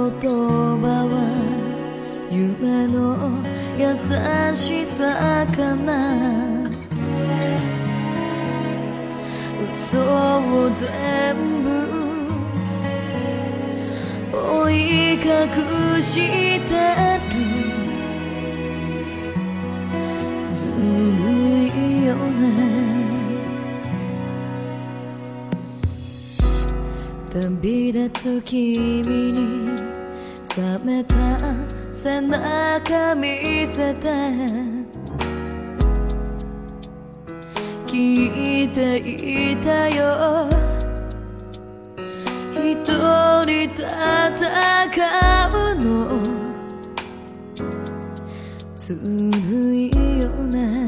葉は夢の優しさかな。嘘を全部追い隠してる。ずるいよね。旅立つ君に冷めた背中見せて、聞いていたよ。一人戦うのずるいよね。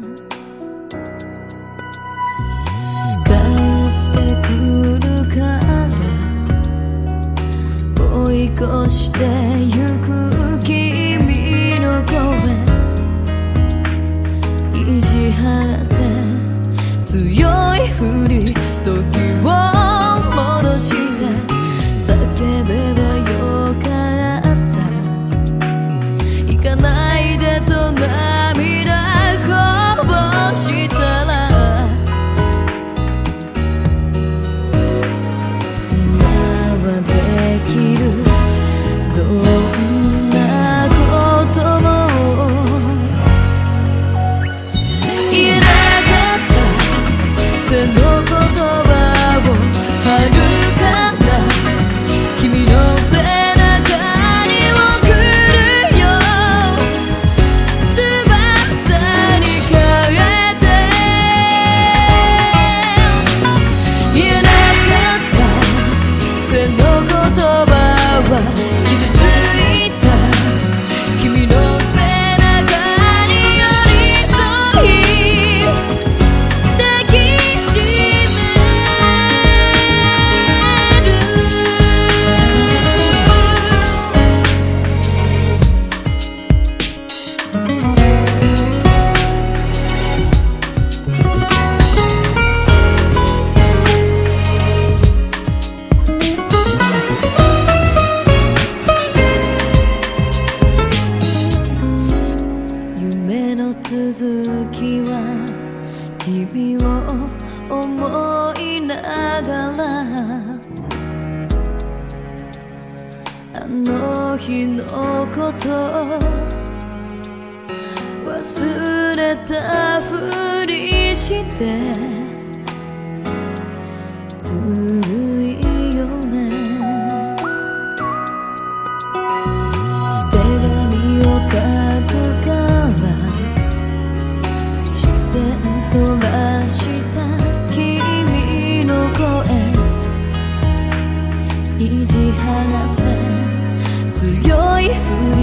帰ってくるから追い越してゆく君の声、意地張って強いふり時を戻して叫べばよかった。行かないでと涙こぼしたら、今はできるどんなことも言えなかった。背の言葉を遥かな君の背中に送るよ。翼に変えて言えなかった背の言葉は傷ついた君の背中に寄り添い抱きしめる。夢の続きは君を思いながら、あの日のこと忘れたふりしてずるいよね。手紙を書くから視線そらした君の声、意地張って強いふ